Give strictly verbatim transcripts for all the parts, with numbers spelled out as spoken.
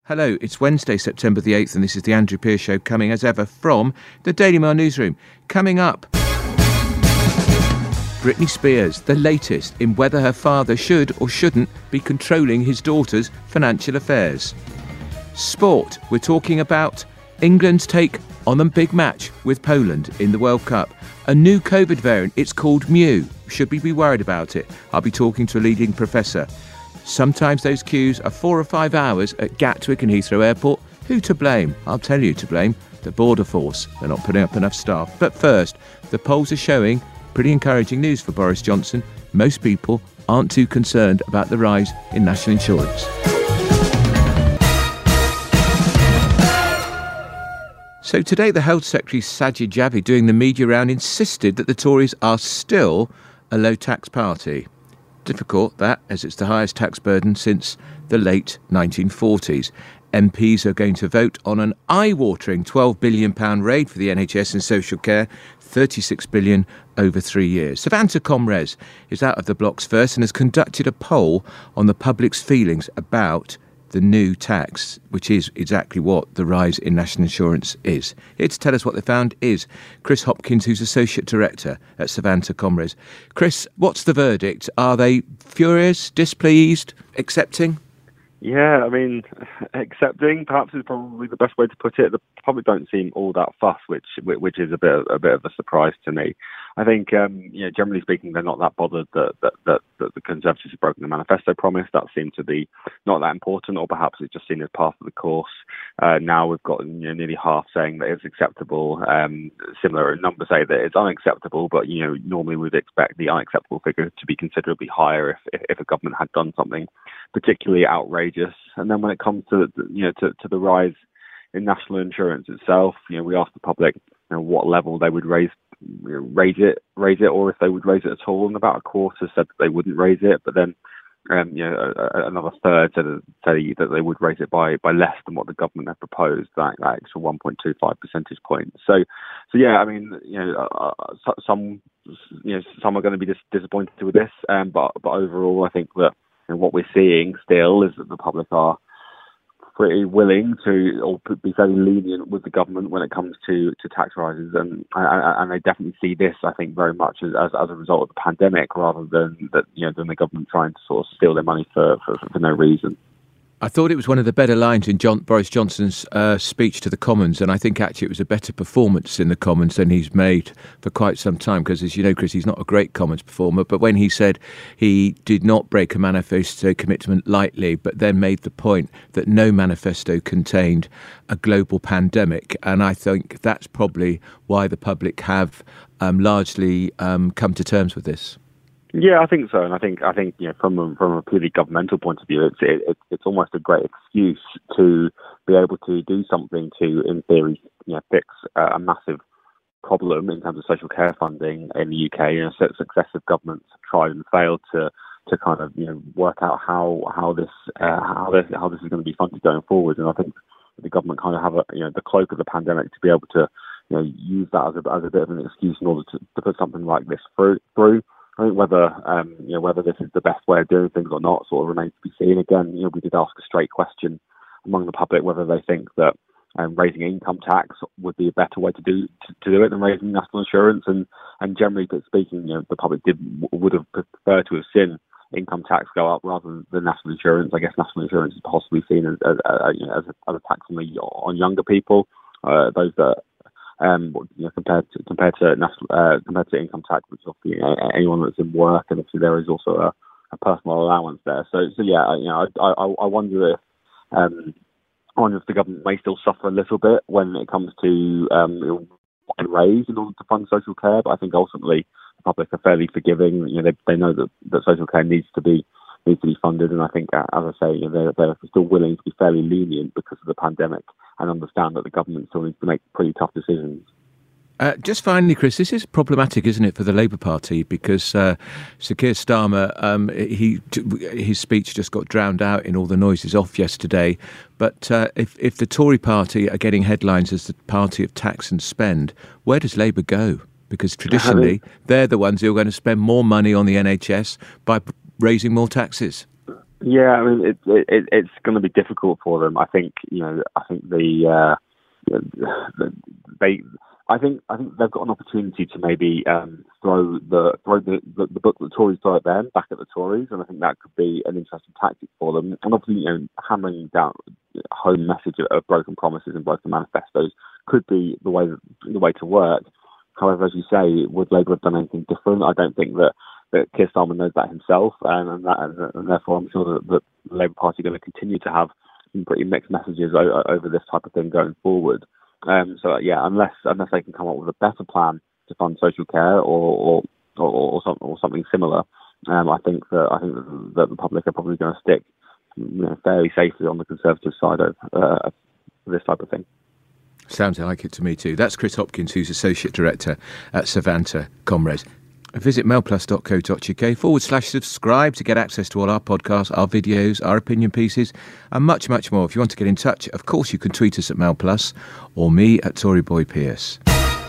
Hello, it's Wednesday, September the eighth, and this is the Andrew Pearce Show, coming as ever from the Daily Mail newsroom. Coming up, Britney Spears, the latest in whether her father should or shouldn't be controlling his daughter's financial affairs. Sport, we're talking about England's take on the big match with Poland in the World Cup. A new COVID variant, it's called Mu. Should we be worried about it? I'll be talking to a leading professor. Sometimes those queues are four or five hours at Gatwick and Heathrow Airport. Who to blame? I'll tell you to blame. The Border Force. They're not putting up enough staff. But first, the polls are showing pretty encouraging news for Boris Johnson. Most people aren't too concerned about the rise in national insurance. So today, the Health Secretary Sajid Javid, doing the media round, insisted that the Tories are still a low-tax party. Difficult, that, as it's the highest tax burden since the late nineteen forties. M Ps are going to vote on an eye-watering twelve billion pounds raid for the N H S and social care, thirty-six billion pounds over three years. Savanta Comres is out of the blocks first and has conducted a poll on the public's feelings about the new tax, which is exactly what the rise in national insurance is. Here to tell us what they found is Chris Hopkins, who's Associate Director at Savanta Comres. Chris, what's the verdict? Are they furious, displeased, accepting? Yeah, I mean, accepting perhaps is probably the best way to put it. The public don't seem all that fussed, which which is a bit a bit of a surprise to me. I think, um, you know, generally speaking, they're not that bothered that that, that that the Conservatives have broken the manifesto promise. That seemed to be not that important, or perhaps it's just seen as part of the course. Uh, now we've got, you know, nearly half saying that it's acceptable. Um, similar numbers say that it's unacceptable, but, you know, normally we'd expect the unacceptable figure to be considerably higher if if, if a government had done something particularly outrageous. And then when it comes to, you know, to, to the rise in national insurance itself, you know, we asked the public, you know, what level they would raise you know, raise it, raise it, or if they would raise it at all. And about a quarter said that they wouldn't raise it, but then, um, you know, a, a, another third said that they would raise it by, by less than what the government had proposed, that, that extra one point two five percentage points. So, so yeah, I mean, you know, uh, some, you know, some are going to be dis- disappointed with this, um, but but overall, I think that, and what we're seeing still is that the public are pretty willing to, or be fairly lenient with the government when it comes to, to tax rises, and and they definitely see this, I think, very much as as, as a result of the pandemic, rather than that, you know, than the government trying to sort of steal their money for for, for no reason. I thought it was one of the better lines in John, Boris Johnson's uh, speech to the Commons, and I think actually it was a better performance in the Commons than he's made for quite some time, because, as you know, Chris, he's not a great Commons performer, but when he said he did not break a manifesto commitment lightly, but then made the point that no manifesto contained a global pandemic, and I think that's probably why the public have um, largely um, come to terms with this. Yeah, I think so, and I think I think you know, from a, from a purely governmental point of view, it's it, it's almost a great excuse to be able to do something to, in theory, you know, fix uh, a massive problem in terms of social care funding in the U K. You know, successive governments have tried and failed to to kind of, you know, work out how how this uh, how this how this is going to be funded going forward. And I think the government kind of have a, you know, the cloak of the pandemic to be able to, you know, use that as a as a bit of an excuse in order to, to put something like this through through. I think whether um, you know whether this is the best way of doing things or not sort of remains to be seen. Again, you know, we did ask a straight question among the public whether they think that um, raising income tax would be a better way to do to, to do it than raising national insurance. And and generally speaking, you know, the public did would have preferred to have seen income tax go up rather than national insurance. I guess national insurance is possibly seen as as, uh, you know, as, a, as a tax on the on younger people, uh, those that. Um, you know, compared to compared to national uh, compared to income tax, which is obviously, you know, anyone that's in work, and obviously there is also a, a personal allowance there. So, so yeah, you know, I I, I wonder if um, I wonder if the government may still suffer a little bit when it comes to um, you know, raise in order to fund social care. But I think ultimately the public are fairly forgiving. You know, they they know that, that social care needs to be needs to be funded, and I think, as I say, you know, they're, they're still willing to be fairly lenient because of the pandemic, and understand that the government still needs to make pretty tough decisions. Uh, just finally, Chris, this is problematic, isn't it, for the Labour Party? Because uh, Sir Keir Starmer, um, he his speech just got drowned out in all the noises off yesterday. But uh, if, if the Tory Party are getting headlines as the party of tax and spend, where does Labour go? Because traditionally, they're the ones who are going to spend more money on the N H S by raising more taxes. Yeah, I mean, it, it, it's going to be difficult for them. I think, you know, I think the, uh, they, I think, I think they've got an opportunity to maybe um, throw the throw the, the, the book that the Tories throw at them back at the Tories, and I think that could be an interesting tactic for them. And obviously, you know, hammering down a home message of, of broken promises and broken manifestos could be the way the way to work. However, as you say, would Labour have done anything different? I don't think that. that Keir Starmer knows that himself, and, and, that, and therefore I'm sure that, that the Labour Party are going to continue to have some pretty mixed messages o- over this type of thing going forward. Um, so yeah, unless unless they can come up with a better plan to fund social care or or, or, or, some, or something similar, um, I think that I think that, that the public are probably going to stick, you know, fairly safely on the Conservative side of uh, this type of thing. Sounds like it to me too. That's Chris Hopkins, who's Associate Director at Savanta Comres. Visit mailplus.co.uk forward slash subscribe to get access to all our podcasts, our videos, our opinion pieces, and much, much more. If you want to get in touch, of course, you can tweet us at mailplus or me at Toryboy Pierce.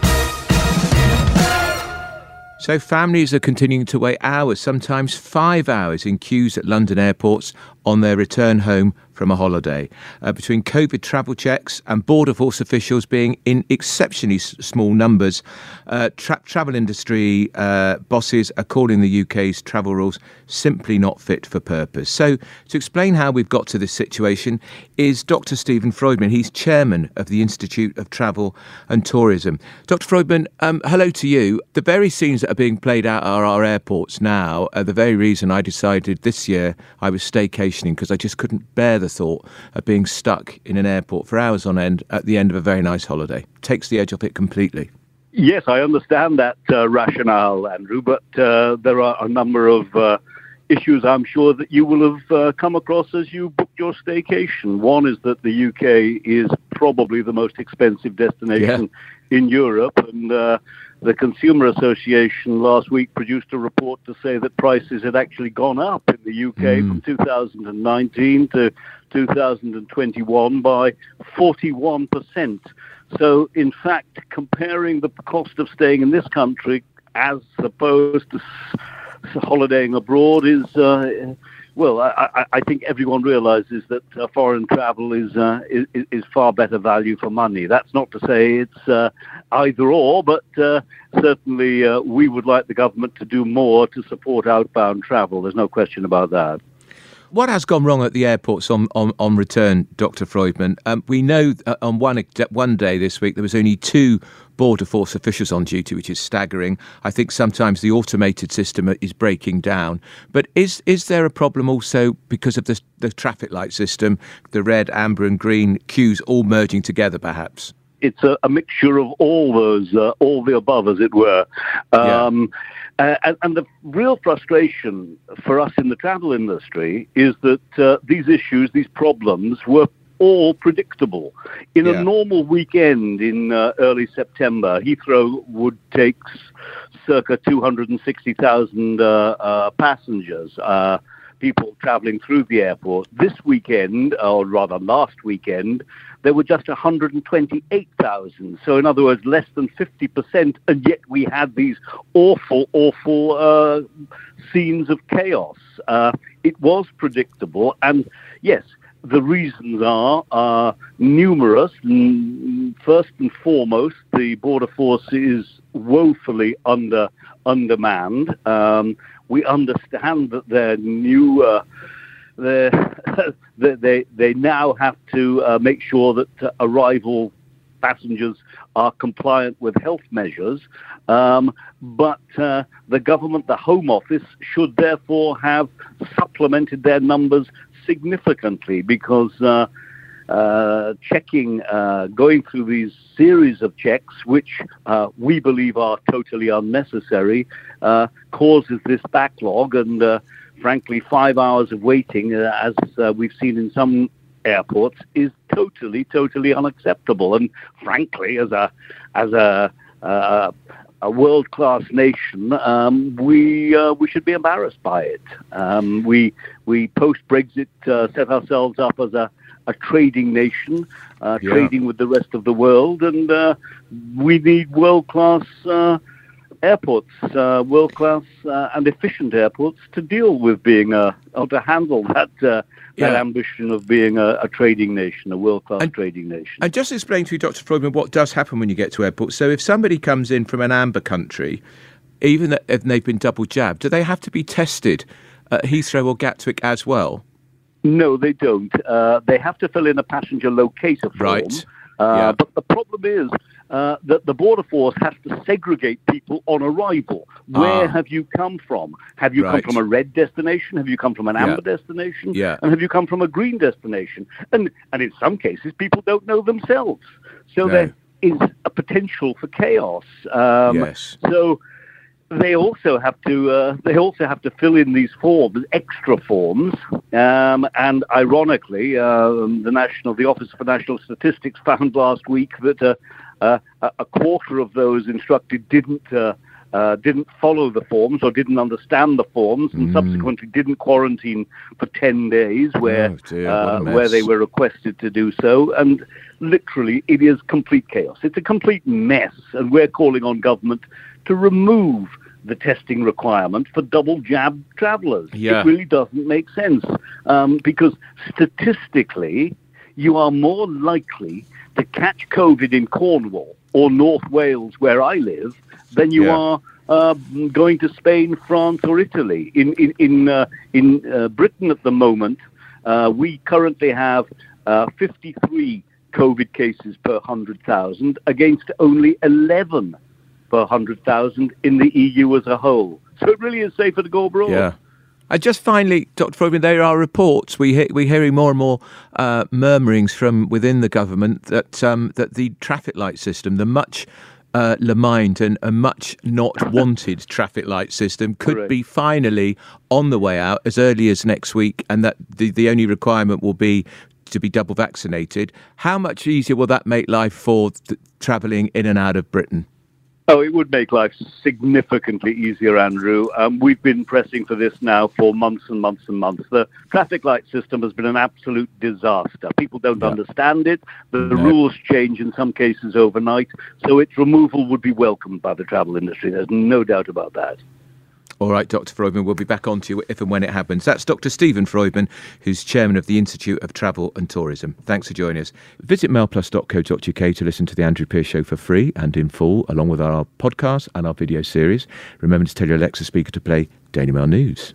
So families are continuing to wait hours, sometimes five hours in queues at London airports on their return home from a holiday. Uh, between COVID travel checks and Border Force officials being in exceptionally s- small numbers, uh, tra- travel industry uh, bosses are calling the U K's travel rules simply not fit for purpose. So to explain how we've got to this situation is Doctor Stephen Freudman. He's chairman of the Institute of Travel and Tourism. Doctor Freudman, um, hello to you. The very scenes that are being played out at our airports now are the very reason I decided this year I was staycationing, because I just couldn't bear the thought of being stuck in an airport for hours on end at the end of a very nice holiday. Takes the edge off it completely. Yes, I understand that uh, rationale, Andrew, but uh, there are a number of uh, issues I'm sure that you will have uh, come across as you booked your staycation. One is that the U K is probably the most expensive destination yeah. in Europe, and uh, the Consumer Association last week produced a report to say that prices had actually gone up in the U K mm. from two thousand nineteen to two thousand twenty-one by forty-one percent. So, in fact, comparing the cost of staying in this country as opposed to holidaying abroad is, uh, well, I, I think everyone realizes that uh, foreign travel is, uh, is is far better value for money. That's not to say it's uh, either or, but uh, certainly uh, we would like the government to do more to support outbound travel. There's no question about that. What has gone wrong at the airports on, on, on return, Doctor Freudman? Um, we know uh, on one one day this week there was only two Border Force officials on duty, which is staggering. I think sometimes the automated system is breaking down. But is is there a problem also because of the, the traffic light system, the red, amber and green queues all merging together perhaps? It's a, a mixture of all those, uh, all the above, as it were. Um, yeah. uh, and, and the real frustration for us in the travel industry is that uh, these issues, these problems, were all predictable. In yeah. a normal weekend in uh, early September, Heathrow would take circa two hundred sixty thousand uh, uh, passengers. Uh, people traveling through the airport. This weekend, or rather last weekend, there were just one hundred twenty-eight thousand. So in other words, less than fifty percent, and yet we had these awful, awful uh, scenes of chaos. Uh, it was predictable, and yes, the reasons are uh, numerous. First and foremost, the Border Force is woefully under undermanned. Um, we understand that their new, uh, they they they now have to uh, make sure that uh, arrival passengers are compliant with health measures. Um, but uh, the government, the Home Office, should therefore have supplemented their numbers significantly, because uh, uh, checking, uh, going through these series of checks, which uh, we believe are totally unnecessary, uh, causes this backlog. And uh, frankly, five hours of waiting, uh, as uh, we've seen in some airports, is totally, totally unacceptable. And frankly, as a as a uh, a world-class nation, um, we uh, we should be embarrassed by it. Um, we we post-Brexit uh, set ourselves up as a, a trading nation, uh, yeah. trading with the rest of the world, and uh, we need world-class uh, airports, uh, world-class uh, and efficient airports, to deal with being a, or to handle that uh, that Yeah. ambition of being a, a trading nation, a world-class And- trading nation. And just explain to you, Doctor Freudman, what does happen when you get to airports. So if somebody comes in from an amber country, even if they've been double jabbed, do they have to be tested at Heathrow or Gatwick as well? No, they don't. Uh, they have to fill in a passenger locator form. Right. Uh, Yeah. But the problem is uh, that the Border Force has to segregate people on arrival. Where Ah. have you come from? Have you Right. come from a red destination? Have you come from an Yeah. amber destination? Yeah. And have you come from a green destination? And and in some cases, people don't know themselves. So No. there is a potential for chaos. Um, Yes. So they also have to uh, they also have to fill in these forms, extra forms, um, and ironically, um, the national the Office for National Statistics found last week that uh, uh, a quarter of those instructed didn't uh, uh, didn't follow the forms or didn't understand the forms, and Mm. subsequently didn't quarantine for ten days, where Oh, dear, what a uh, mess. where they were requested to do so, and literally it is complete chaos. It's a complete mess, and we're calling on government to remove the testing requirement for double jab travellers. Yeah. It really doesn't make sense um, because statistically, you are more likely to catch COVID in Cornwall or North Wales, where I live, than you Yeah. are uh, going to Spain, France, or Italy. In in in uh, in uh, Britain at the moment, uh, we currently have uh, fifty-three COVID cases per one hundred thousand against only eleven per one hundred thousand in the E U as a whole. So it really is safer to go abroad. Yeah. And just finally, Doctor Freudman, there are reports, we hear, we're hearing more and more uh, murmurings from within the government that um, that the traffic light system, the much uh, lamented and a much not wanted traffic light system, could Correct. be finally on the way out as early as next week, and that the, the only requirement will be to be double vaccinated. How much easier will that make life for th- travelling in and out of Britain? Oh, it would make life significantly easier, Andrew. Um, we've been pressing for this now for months and months and months. The traffic light system has been an absolute disaster. People don't Yeah. understand it. The, the No. rules change in some cases overnight, so its removal would be welcomed by the travel industry. There's no doubt about that. All right, Doctor Freudman, we'll be back on to you if and when it happens. That's Doctor Stephen Freudman, who's chairman of the Institute of Travel and Tourism. Thanks for joining us. Visit mailplus dot co dot uk to listen to The Andrew Pearce Show for free and in full, along with our podcast and our video series. Remember to tell your Alexa speaker to play Daily Mail News.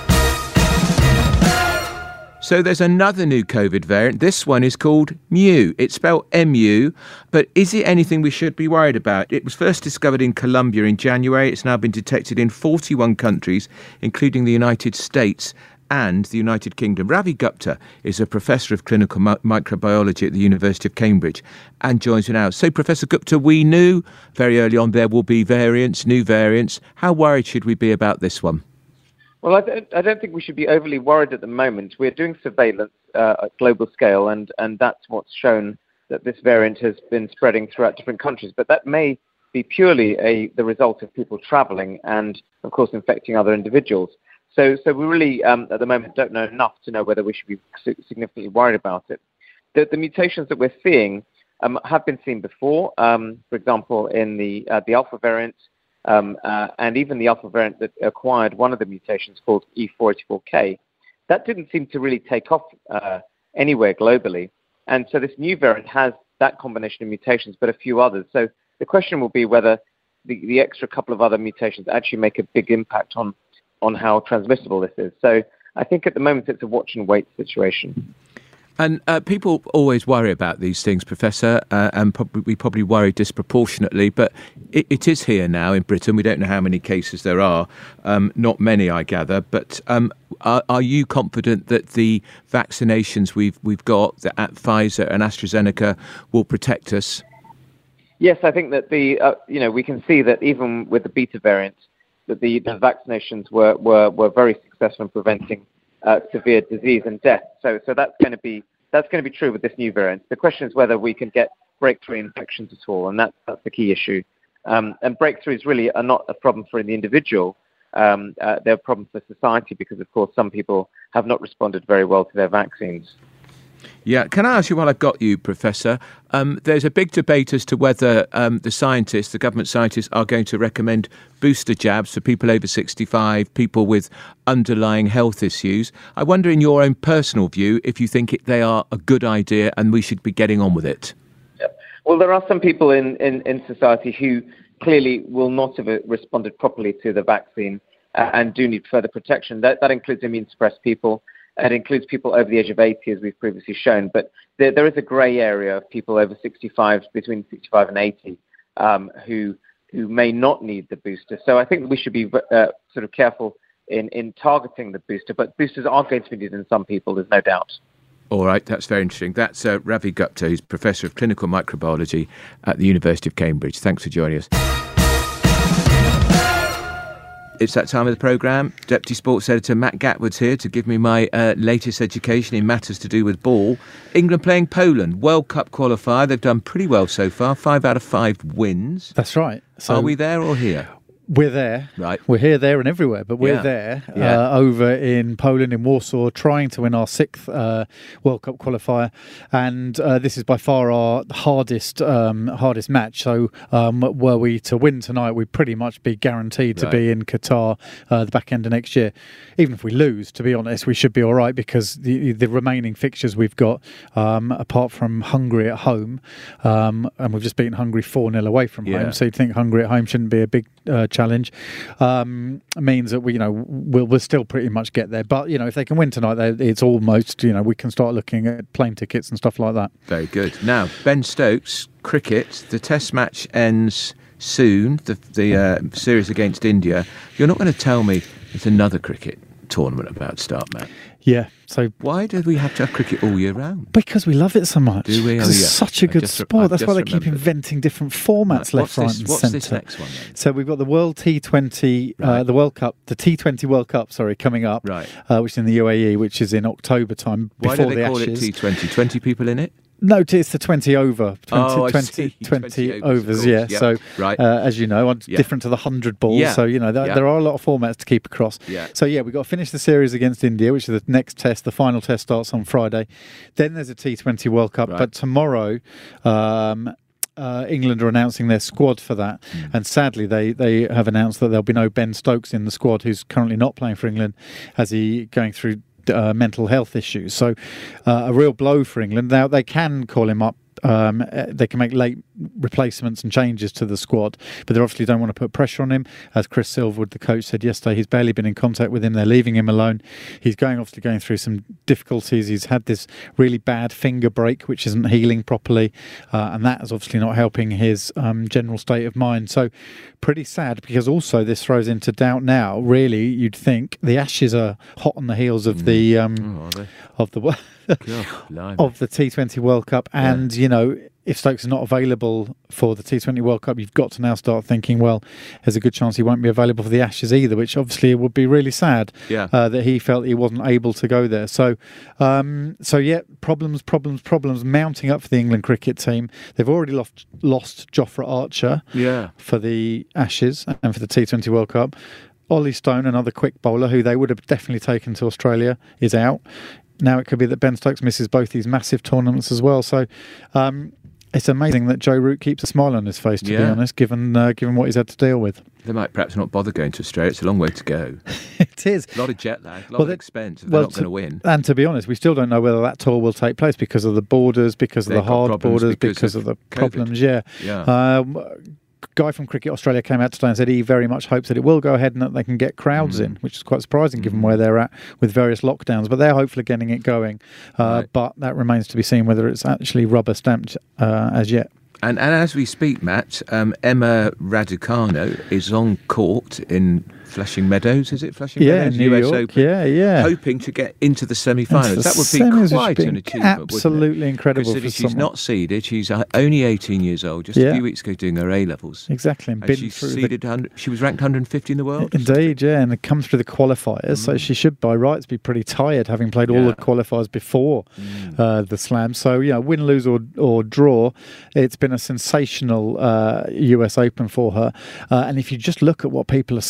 So there's another new COVID variant. This one is called Mu. It's spelled M U, but is it anything we should be worried about? It was first discovered in Colombia in January. It's now been detected in forty-one countries, including the United States and the United Kingdom. Ravi Gupta is a professor of clinical mi- microbiology at the University of Cambridge and joins me now. So, Professor Gupta, we knew very early on there will be variants, new variants. How worried should we be about this one? Well, I don't, I don't think we should be overly worried at the moment. We're doing surveillance uh, at global scale, and, and that's what's shown that this variant has been spreading throughout different countries. But that may be purely a the result of people traveling and, of course, infecting other individuals. So, so we really, um, at the moment, don't know enough to know whether we should be significantly worried about it. The, the mutations that we're seeing um, have been seen before. Um, for example, in the uh, the Alpha variant. Um, uh, and even the Alpha variant that acquired one of the mutations called E four eighty-four K, that didn't seem to really take off uh, anywhere globally. And so this new variant has that combination of mutations, but a few others. So the question will be whether the, the extra couple of other mutations actually make a big impact on, on how transmissible this is. So I think at the moment it's a watch and wait situation. And uh, people always worry about these things, Professor, uh, and probably, we probably worry disproportionately, but it, it is here now in Britain. We don't know how many cases there are. Um, not many, I gather. But um, are, are you confident that the vaccinations we've we've got, the, at Pfizer and AstraZeneca, will protect us? Yes, I think that the uh, you know we can see that even with the beta variant, that the, the vaccinations were, were, were very successful in preventing uh, severe disease and death. So so that's going to be that's going to be true with this new variant. The question is whether we can get breakthrough infections at all, and that's that's the key issue. Um, and breakthroughs really are not a problem for the individual. Um, uh, they're a problem for society because, of course, some people have not responded very well to their vaccines. Yeah, can I ask you while I've got you, Professor? Um, there's a big debate as to whether um, the scientists, the government scientists, are going to recommend booster jabs for people over sixty-five, people with underlying health issues. I wonder, in your own personal view, if you think it, they are a good idea and we should be getting on with it. Yeah. Well, there are some people in, in, in society who clearly will not have responded properly to the vaccine uh, and do need further protection. That, that includes immune-suppressed people. It includes people over the age of eighty, as we've previously shown. But there, there is a grey area of people over sixty-five, between sixty-five and eighty, um, who who may not need the booster. So I think we should be uh, sort of careful in, in targeting the booster. But boosters are going to be needed in some people, there's no doubt. All right, that's very interesting. That's uh, Ravi Gupta, who's Professor of Clinical Microbiology at the University of Cambridge. Thanks for joining us. It's that time of the programme. Deputy Sports Editor Matt Gatwood's here to give me my uh, latest education in matters to do with ball. England playing Poland, World Cup qualifier. They've done pretty well so far, five out of five wins. That's right. So are we there or here? We're there. Right. We're here, there and everywhere, but we're yeah. there yeah. uh, over in Poland, in Warsaw, trying to win our sixth uh, World Cup qualifier. And uh, this is by far our hardest um, hardest match. So um, were we to win tonight, we'd pretty much be guaranteed to right. be in Qatar uh, the back end of next year. Even if we lose, to be honest, we should be all right, because the, the remaining fixtures we've got, um, apart from Hungary at home, um, and we've just beaten Hungary four nil away from yeah. home, so you'd think Hungary at home shouldn't be a big uh, challenge, um, means that we, you know, we'll, we'll still pretty much get there. But, you know, if they can win tonight, they, it's almost, you know, we can start looking at plane tickets and stuff like that. Very good. Now, Ben Stokes, cricket, the test match ends soon, the, the uh, series against India. You're not going to tell me it's another cricket tournament about to start, Matt? Yeah. So why do we have to have cricket all year round? Because we love it so much. Do we? Because oh, it's yeah. such a good just, sport. I've That's why they remembered. keep inventing different formats right. left, right, this, and what's centre. What's this next one then? So we've got the World T twenty, right. uh, the World Cup, the T twenty World Cup, sorry, coming up, right. uh, which is in the U A E, which is in October time. Why before do they the call Ashes. it T twenty? twenty people in it? No, it's the twenty over. twenty, oh, I twenty, see. twenty, twenty overs, overs, yeah. yep. So, right. uh, as you know, yeah. different to the one hundred balls. Yeah. So, you know, there, yeah. there are a lot of formats to keep across. Yeah. So, yeah, we've got to finish the series against India, which is the next test. The final test starts on Friday. Then there's a T twenty World Cup. Right. But tomorrow, um, uh, England are announcing their squad for that. Mm. And sadly, they, they have announced that there'll be no Ben Stokes in the squad, who's currently not playing for England, as he going through uh, mental health issues. So, uh, a real blow for England. Now, they can call him up. Um, they can make late replacements and changes to the squad, but they obviously don't want to put pressure on him. As Chris Silverwood, the coach, said yesterday, he's barely been in contact with him. They're leaving him alone. He's going obviously going through some difficulties. He's had this really bad finger break, which isn't healing properly, uh, and that is obviously not helping his um, general state of mind. So pretty sad, because also this throws into doubt now, really, you'd think the Ashes are hot on the heels of mm. the um, oh, of the God, of the T twenty World Cup, and yeah. you know, if Stokes is not available for the T twenty World Cup, you've got to now start thinking, well, there's a good chance he won't be available for the Ashes either, which obviously would be really sad. Yeah. Uh, that he felt he wasn't able to go there. So, um, so yeah, problems, problems, problems mounting up for the England cricket team. They've already lost lost Jofra Archer. Yeah. For the Ashes and for the T twenty World Cup. Ollie Stone, another quick bowler who they would have definitely taken to Australia, is out. Now it could be that Ben Stokes misses both these massive tournaments as well. So um, it's amazing that Joe Root keeps a smile on his face, to yeah. be honest, given uh, given what he's had to deal with. They might perhaps not bother going to Australia. It's a long way to go. It is. A lot of jet lag, a lot well, of expense. They're well, not going to win. And to be honest, we still don't know whether that tour will take place because of the borders, because They've of the hard borders, because, because of, of the COVID. problems. Yeah. Yeah. Um, guy from Cricket Australia came out today and said he very much hopes that it will go ahead and that they can get crowds mm. in, which is quite surprising mm. given where they're at with various lockdowns. But they're hopefully getting it going. Uh, right. But that remains to be seen whether it's actually rubber stamped uh, as yet. And, and as we speak, Matt, um, Emma Raducanu is on court in Flushing Meadows, is it Flushing yeah, Meadows? New U S York, Open, yeah, yeah. hoping to get into the semi-finals. That would be semis, quite an achievement, absolutely incredible for she's someone. not seeded. She's only eighteen years old, just yeah. a few weeks ago doing her A-levels. Exactly. And, and been she's through seeded, the... she was ranked one hundred fifty in the world. Indeed, yeah, and it comes through the qualifiers, mm. so she should by rights be pretty tired, having played all yeah. the qualifiers before mm. uh, the Slam. So, you know, win, lose or, or draw, it's been a sensational uh, U S Open for her. Uh, and if you just look at what people are saying, you know,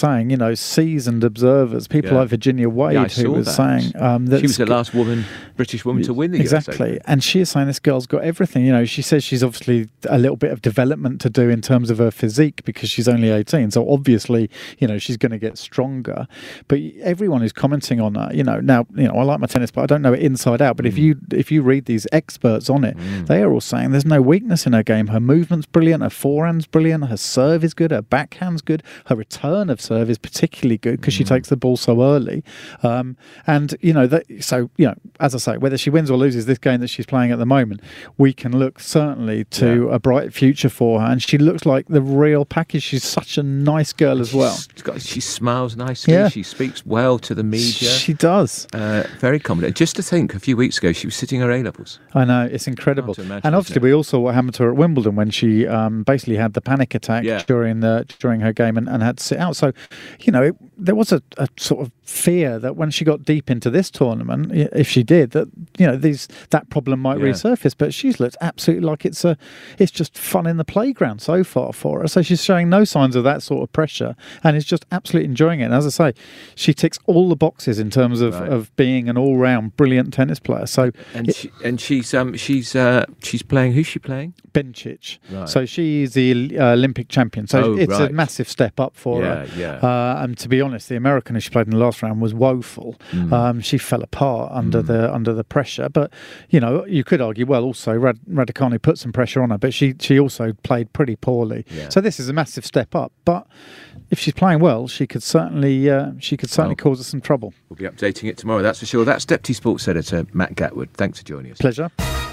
know, seasoned observers, people Yeah. like Virginia Wade, Yeah, I who saw was that. saying um, that She was the last woman, British woman, to win the exactly. U S Open. And she is saying this girl's got everything. You know, she says she's obviously a little bit of development to do in terms of her physique because she's only eighteen. So obviously, you know, she's going to get stronger. But everyone who's commenting on her, you know, now, you know, I like my tennis, but I don't know it inside out. But Mm. if you if you read these experts on it, Mm. they are all saying there's no weakness in her game. Her movement's brilliant, her forehand's brilliant, her serve is good, her backhand's good, her return of serve is particularly good because Mm. she takes the ball so early. Um, and, you know, that, so, you know, as I say, whether she wins or loses this game that she's playing at the moment, we can look certainly to Yeah. a bright future for her. And she looks like the real package. She's such a nice girl as well. She's got, she smiles nicely. Yeah. She speaks well to the media. She does. Uh, very confident. Just to think, a few weeks ago, she was sitting her A-levels. I know, it's incredible. Hard to imagine, And obviously, isn't it? we all saw what happened to her at Wimbledon when she um, basically had the panic attack Yeah. during the during her game and, and had to sit out. So, you know, it, there was a, a sort of fear that when she got deep into this tournament, i- if she did, that you know these that problem might Yeah. resurface. But she's looked absolutely like it's a it's just fun in the playground so far for her. So she's showing no signs of that sort of pressure and is just absolutely enjoying it. And as I say, she ticks all the boxes in terms of, Right. of being an all-round brilliant tennis player. So And it- she, and she's um she's uh she's playing. Who's she playing? Bencic. Right. So she's the uh, Olympic champion. So Oh, it's right. a massive step up for Yeah, her. yeah. Uh, and to be honest, the American who she played in the last round was woeful. Mm. Um, she fell apart under the under the pressure. But you know, you could argue, well, also Rad- Raducanu put some pressure on her, but she she also played pretty poorly. Yeah. So this is a massive step up. But if she's playing well, she could certainly uh, she could certainly Well, cause us some trouble. We'll be updating it tomorrow, that's for sure. That's Deputy Sports Editor Matt Gatwood. Thanks for joining us. Pleasure.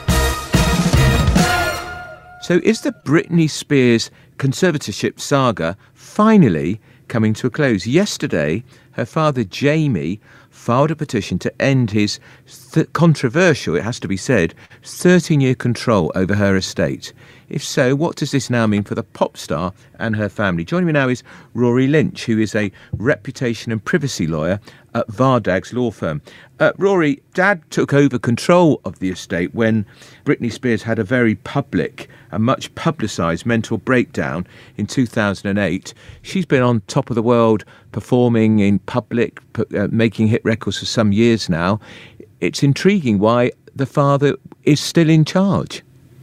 So is the Britney Spears conservatorship saga finally coming to a close? Yesterday, her father Jamie filed a petition to end his th- controversial, it has to be said, thirteen-year control over her estate. If so, what does this now mean for the pop star and her family? Joining me now is Rory Lynch, who is a reputation and privacy lawyer at Vardag's law firm. Uh, Rory, Dad took over control of the estate when Britney Spears had a very public and much publicised mental breakdown in two thousand eight. She's been on top of the world, performing in public, pu- uh, making hit records for some years now. It's intriguing why the father is still in charge.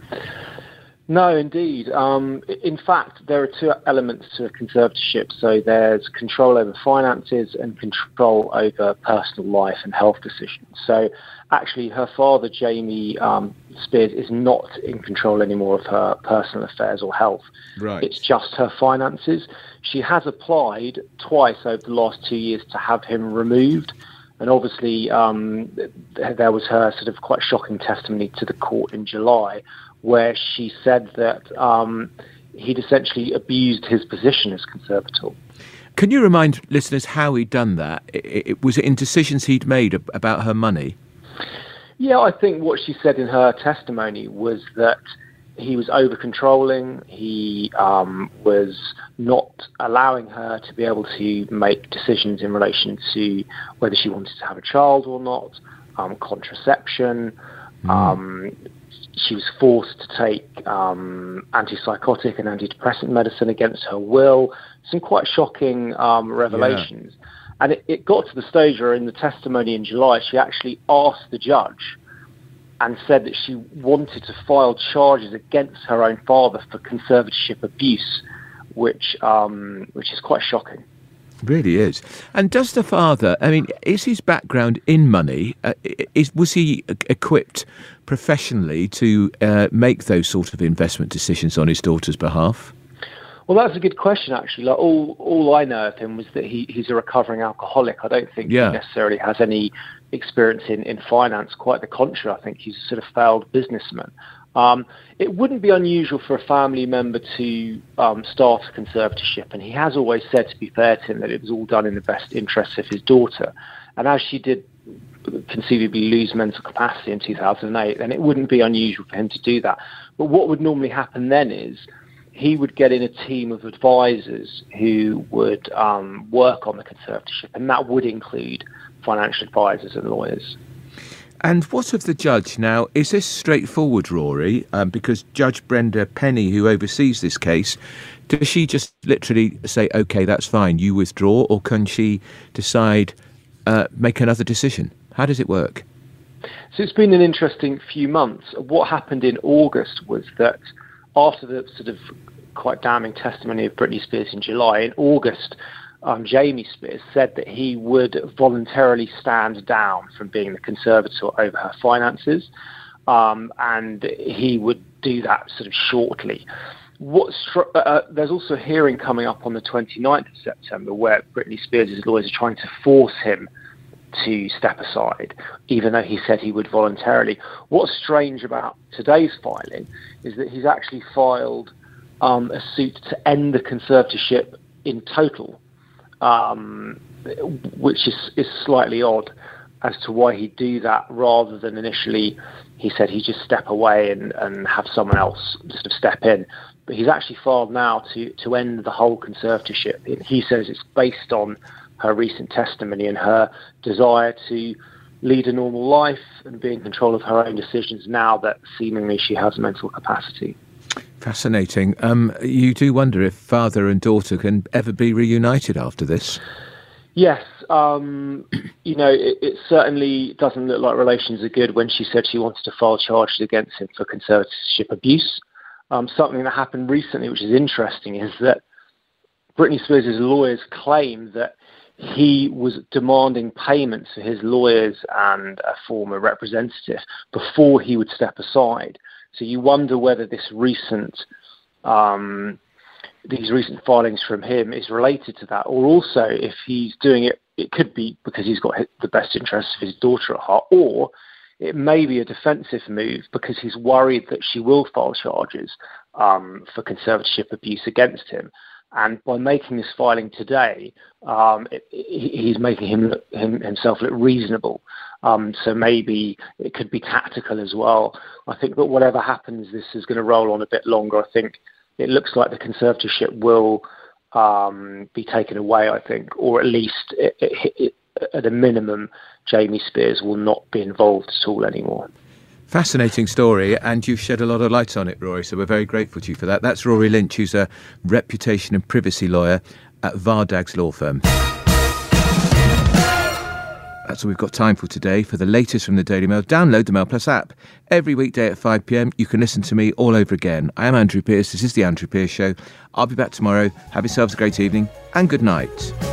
No, indeed. Um, in fact, there are two elements to a conservatorship. So there's control over finances and control over personal life and health decisions. So actually, her father, Jamie um, Spears, is not in control anymore of her personal affairs or health. Right. It's just her finances. She has applied twice over the last two years to have him removed. And obviously, um, th- there was her sort of quite shocking testimony to the court in July, where she said that um, he'd essentially abused his position as conservator. Can you remind listeners how he'd done that? It, it, was it in decisions he'd made ab- about her money? Yeah, I think what she said in her testimony was that he was over-controlling, he um, was not allowing her to be able to make decisions in relation to whether she wanted to have a child or not, um, contraception. Mm. Um, she was forced to take um, antipsychotic and antidepressant medicine against her will. Some quite shocking um, revelations. Yeah. And it, it got to the stage where in the testimony in July, she actually asked the judge and said that she wanted to file charges against her own father for conservatorship abuse, which um, which is quite shocking. Really is. And does the father, I mean, is his background in money, uh, is, was he equipped professionally to uh, make those sort of investment decisions on his daughter's behalf? Well, that's a good question, actually. Like, all all I know of him was that he, he's a recovering alcoholic. I don't think yeah. he necessarily has any experience in, in finance. Quite the contrary. I think he's a sort of failed businessman. Um, it wouldn't be unusual for a family member to um, start a conservatorship, and he has always said, to be fair to him, that it was all done in the best interests of his daughter. And as she did conceivably lose mental capacity in two thousand eight, then it wouldn't be unusual for him to do that. But what would normally happen then is he would get in a team of advisors who would um, work on the conservatorship, and that would include financial advisors and lawyers. And what of the judge now? Is this straightforward, Rory? Um, because Judge Brenda Penny, who oversees this case, does she just literally say, OK, that's fine, you withdraw, or can she decide, uh, make another decision? How does it work? So it's been an interesting few months. What happened in August was that after the sort of quite damning testimony of Britney Spears in July, in August, um, Jamie Spears said that he would voluntarily stand down from being the conservator over her finances, um, and he would do that sort of shortly. What str- uh, there's also a hearing coming up on the twenty-ninth of September where Britney Spears' lawyers are trying to force him to step aside, even though he said he would voluntarily. What's strange about today's filing is that he's actually filed um, a suit to end the conservatorship in total, um, which is, is slightly odd as to why he'd do that rather than initially he said he'd just step away and, and have someone else sort of step in. But he's actually filed now to, to end the whole conservatorship. He says it's based on her recent testimony and her desire to lead a normal life and be in control of her own decisions now that seemingly she has mental capacity. Fascinating. Um, you do wonder if father and daughter can ever be reunited after this? Yes. Um, you know, it, it certainly doesn't look like relations are good when she said she wanted to file charges against him for conservatorship abuse. Um, something that happened recently, which is interesting, is that Britney Spears' lawyers claim that he was demanding payments for his lawyers and a former representative before he would step aside. So you wonder whether this recent, um, these recent filings from him is related to that, or also if he's doing it, it could be because he's got the best interests of his daughter at heart, or it may be a defensive move because he's worried that she will file charges um, for conservatorship abuse against him. And by making this filing today, um, it, it, he's making him, look, him himself look reasonable. Um, so maybe it could be tactical as well. I think that whatever happens, this is going to roll on a bit longer. I think it looks like the conservatorship will um, be taken away, I think, or at least it, it, it, at a minimum, Jamie Spears will not be involved at all anymore. Fascinating story, and you've shed a lot of light on it, Rory, so we're very grateful to you for that. That's Rory Lynch, who's a reputation and privacy lawyer at Vardags Law Firm. That's all we've got time for today. For the latest from the Daily Mail, download the Mail Plus app. Every weekday at five p m, you can listen to me all over again. I am Andrew Pierce. This is The Andrew Pierce Show. I'll be back tomorrow. Have yourselves a great evening, and good night.